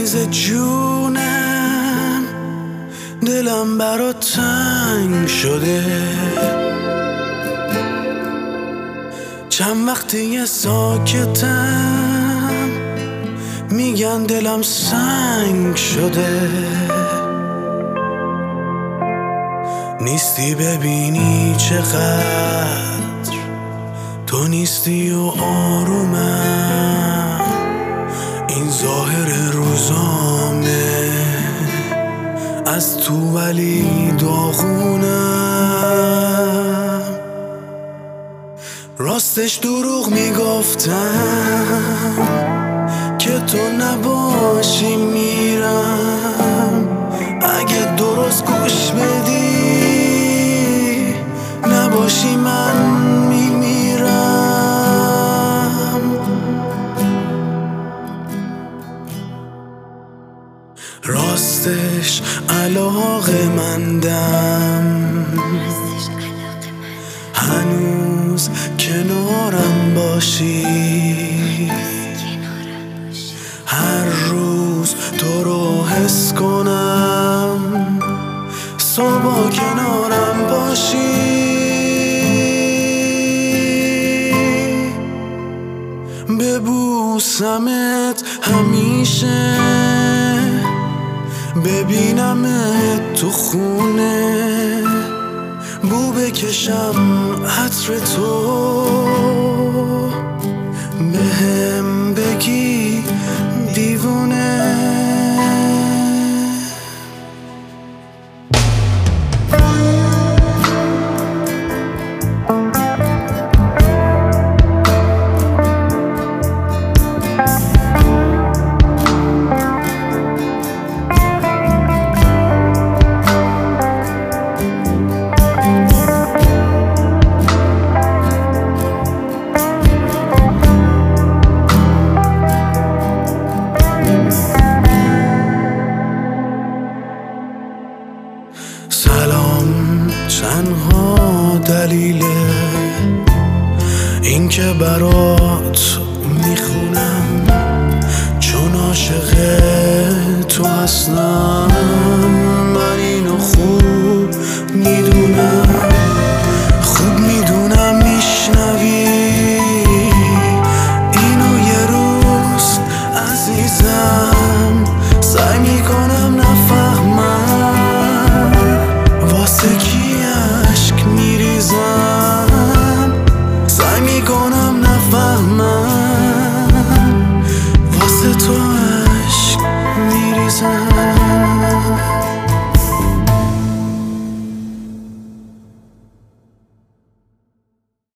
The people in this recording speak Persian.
عزیز جونم، دلم برات تنگ شده. چند وقتی ساکتم، میگن دلم سنگ شده. نیستی ببینی چقدر تو نیستی و آرومم. این ظاهر روزامه از تو ولی داغونم. راستش دروغ میگفتم که تو نباشی میرم. اگه درست گوش بدی نباشی من میمیرم. راستش علاقه‌مندم هنوز کنارم باشی. هر روز تو رو حس کنم، صبح کنارم باشی. ببوسمت همیشه، ببینمت تو خونه، بو بکشم عطر تو، بهم بگی دیوونه. سلام تنها دلیل این که برات میخونم، چون عاشق تو هستم.